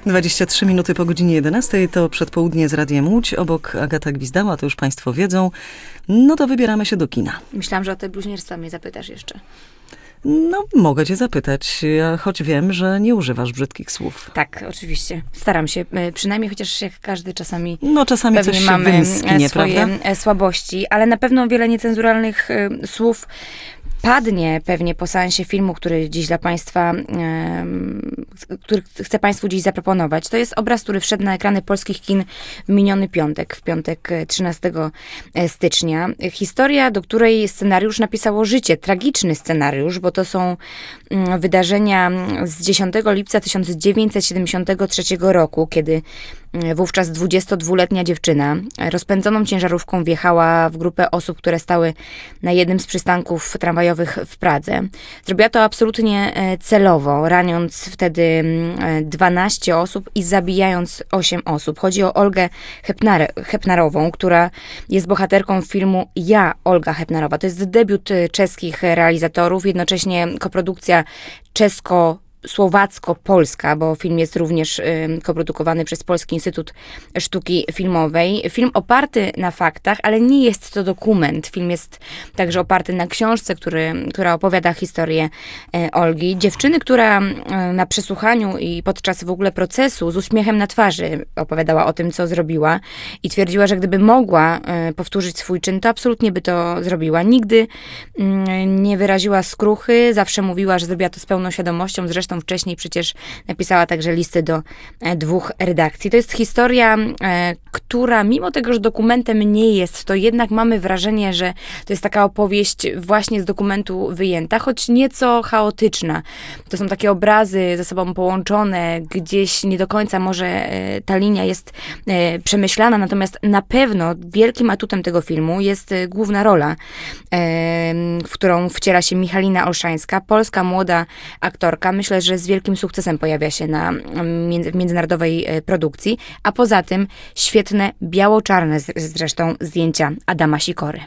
23 minuty po godzinie 11 to przedpołudnie z Radiem Łódź. Obok Agata Gwizdała, to już państwo wiedzą. No to wybieramy się do kina. Myślałam, że o te bluźnierstwa mnie zapytasz jeszcze. No, mogę cię zapytać, choć wiem, że nie używasz brzydkich słów. Tak, oczywiście. Staram się. Przynajmniej, chociaż jak każdy czasami... No, czasami coś się wymsknie, swoje prawda? Słabości, ale na pewno wiele niecenzuralnych słów padnie pewnie po seansie filmu, który dziś dla państwa, który chcę państwu dziś zaproponować. To jest obraz, który wszedł na ekrany polskich kin w miniony piątek, w piątek 13 stycznia. Historia, do której scenariusz napisało życie. Tragiczny scenariusz, bo to są wydarzenia z 10 lipca 1973 roku, kiedy wówczas 22-letnia dziewczyna rozpędzoną ciężarówką wjechała w grupę osób, które stały na jednym z przystanków tramwajowych w Pradze. Zrobiła to absolutnie celowo, raniąc wtedy 12 osób i zabijając 8 osób. Chodzi o Olgę Hepnarową, która jest bohaterką filmu Ja, Olga Hepnarowa. To jest debiut czeskich realizatorów, jednocześnie koprodukcja czesko-słowacko-polska, bo film jest również koprodukowany przez Polski Instytut Sztuki Filmowej. Film oparty na faktach, ale nie jest to dokument. Film jest także oparty na książce, która opowiada historię Olgi. Dziewczyny, która na przesłuchaniu i podczas w ogóle procesu z uśmiechem na twarzy opowiadała o tym, co zrobiła i twierdziła, że gdyby mogła powtórzyć swój czyn, to absolutnie by to zrobiła. Nigdy nie wyraziła skruchy, zawsze mówiła, że zrobiła to z pełną świadomością. Zresztą wcześniej przecież napisała także listy do 2 redakcji. To jest historia, która mimo tego, że dokumentem nie jest, to jednak mamy wrażenie, że to jest taka opowieść właśnie z dokumentu wyjęta, choć nieco chaotyczna. To są takie obrazy ze sobą połączone, gdzieś nie do końca może ta linia jest przemyślana, natomiast na pewno wielkim atutem tego filmu jest główna rola, w którą wciela się Michalina Olszańska, polska młoda aktorka. Myślę, że z wielkim sukcesem pojawia się w międzynarodowej produkcji, a poza tym świetne, biało-czarne zresztą zdjęcia Adama Sikory.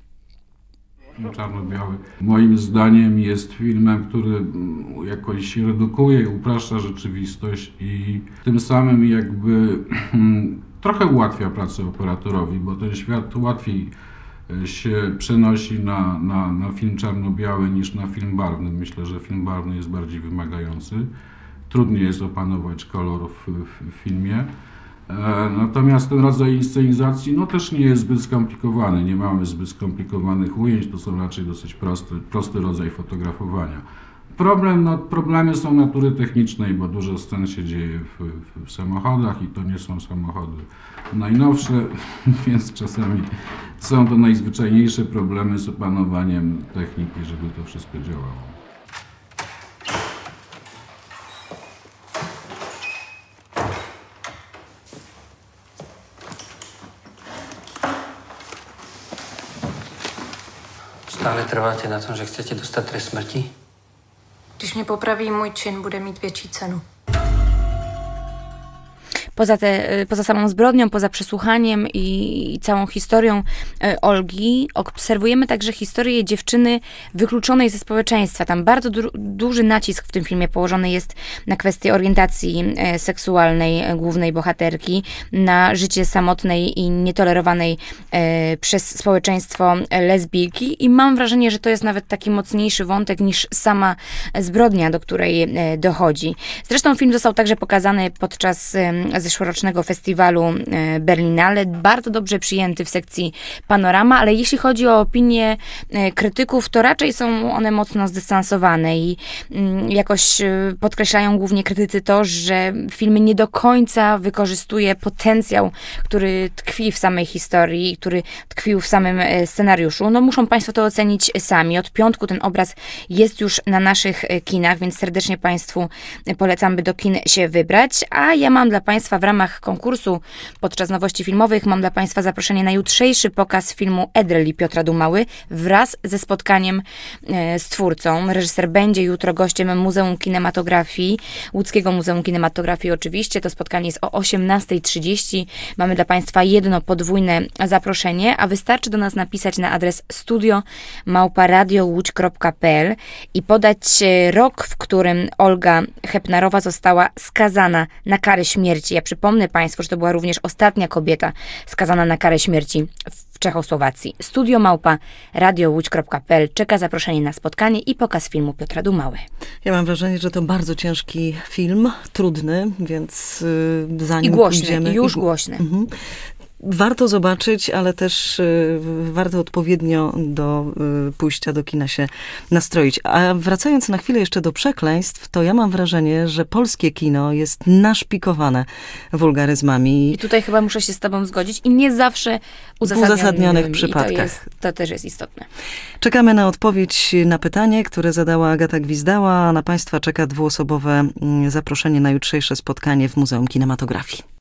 Czarno-biały moim zdaniem jest filmem, który jakoś redukuje i upraszcza rzeczywistość i tym samym jakby trochę ułatwia pracę operatorowi, bo ten świat łatwiej się przenosi na film czarno-biały niż na film barwny. Myślę, że film barwny jest bardziej wymagający. Trudniej jest opanować kolor w filmie. Natomiast ten rodzaj inscenizacji no, też nie jest zbyt skomplikowany. Nie mamy zbyt skomplikowanych ujęć, to są raczej dosyć prosty rodzaj fotografowania. Problemy są natury technicznej, bo dużo scen się dzieje w samochodach i to nie są samochody najnowsze, więc czasami są to najzwyczajniejsze problemy z opanowaniem techniki, żeby to wszystko działało. Stále trváte na tom, že chcete dostat trest smrti? Když mě popraví, můj čin bude mít větší cenu. Poza samą zbrodnią, poza przesłuchaniem i całą historią Olgi, obserwujemy także historię dziewczyny wykluczonej ze społeczeństwa. Tam bardzo duży nacisk w tym filmie położony jest na kwestię orientacji seksualnej głównej bohaterki, na życie samotnej i nietolerowanej przez społeczeństwo lesbijki i mam wrażenie, że to jest nawet taki mocniejszy wątek niż sama zbrodnia, do której dochodzi. Zresztą film został także pokazany podczas zeszłorocznego festiwalu Berlinale, bardzo dobrze przyjęty w sekcji Panorama, ale jeśli chodzi o opinie krytyków, to raczej są one mocno zdystansowane i jakoś podkreślają głównie krytycy to, że film nie do końca wykorzystuje potencjał, który tkwi w samej historii, który tkwił w samym scenariuszu. No muszą państwo to ocenić sami. Od piątku ten obraz jest już na naszych kinach, więc serdecznie państwu polecam, by do kin się wybrać, a ja mam dla państwa Państwa, w ramach konkursu podczas nowości filmowych mam dla Państwa zaproszenie na jutrzejszy pokaz filmu Edreli Piotra Dumały wraz ze spotkaniem z twórcą. Reżyser będzie jutro gościem Muzeum Kinematografii, Łódzkiego Muzeum Kinematografii oczywiście. To spotkanie jest o 18:30. Mamy dla Państwa jedno podwójne zaproszenie, a wystarczy do nas napisać na adres studio@radiołódź.pl i podać rok, w którym Olga Hepnarowa została skazana na karę śmierci. Ja przypomnę Państwu, że to była również ostatnia kobieta skazana na karę śmierci w Czechosłowacji. studio@radiołódź.pl czeka zaproszenie na spotkanie i pokaz filmu Piotra Dumały. Ja mam wrażenie, że to bardzo ciężki film, trudny, więc zanim I głośny, pójdziemy... głośny. Warto zobaczyć, ale też warto odpowiednio do pójścia do kina się nastroić. A wracając na chwilę jeszcze do przekleństw, to ja mam wrażenie, że polskie kino jest naszpikowane wulgaryzmami. I tutaj chyba muszę się z tobą zgodzić i nie zawsze uzasadnionych przypadkach. To też jest istotne. Czekamy na odpowiedź na pytanie, które zadała Agata Gwizdała, a na Państwa czeka dwuosobowe zaproszenie na jutrzejsze spotkanie w Muzeum Kinematografii.